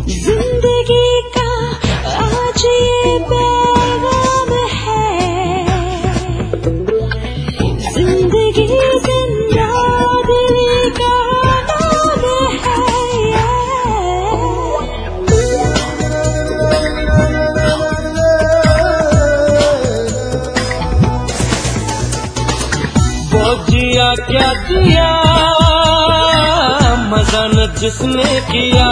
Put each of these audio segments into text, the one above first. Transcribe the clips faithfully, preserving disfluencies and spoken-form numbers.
जिंदगी का आज ये पैगाम है, जिंदगी जिंदा दिल का नाम है। वो जिया क्या जिया, मजा न जिसने किया।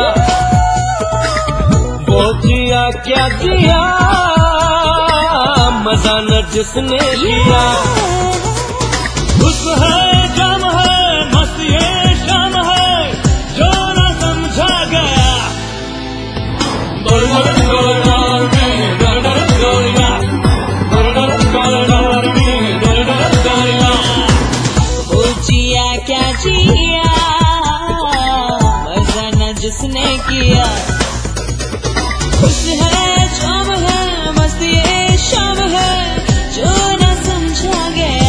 वो जिया क्या जिया, मजा न जिसने किया। खुश है जम है मस्त ये शाम है, जो न समझा गया। वो जिया क्या जिया, मजा न जिसने किया। खुश है शाम है मस्त ये शाम है, जो न समझा गया।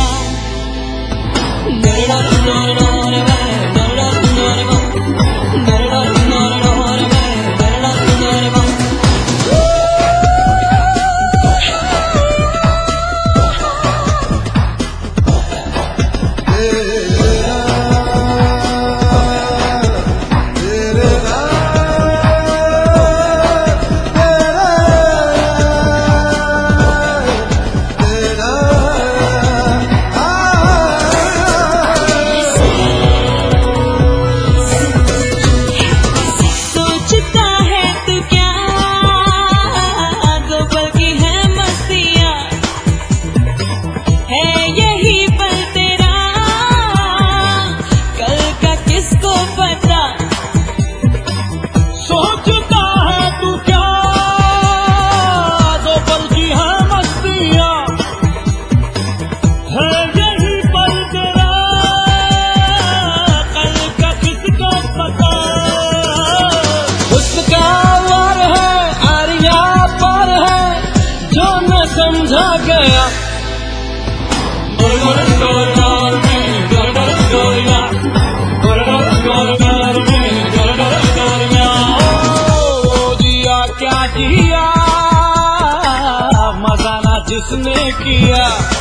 समझा गया। ओ जिया क्या जिया, मजा ना जिसने किया।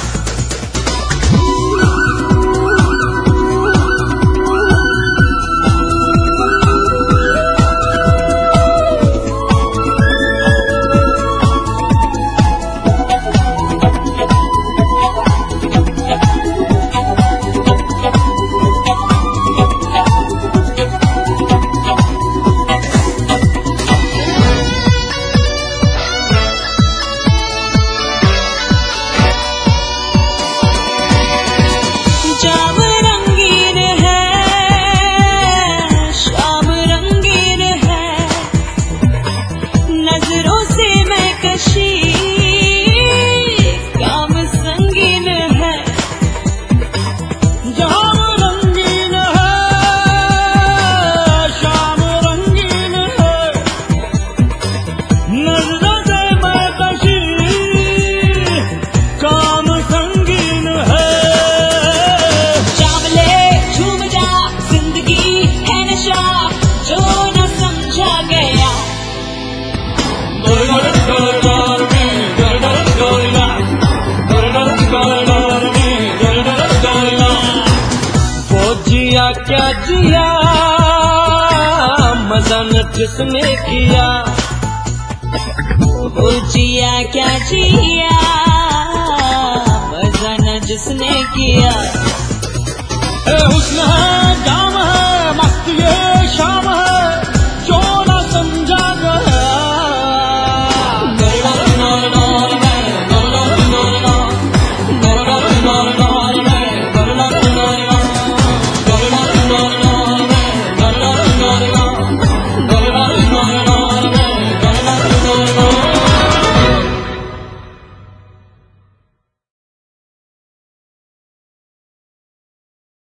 जिया क्या जिया, मजा न जिसने किया। वो जिया क्या जिया, मजा न जिसने किया।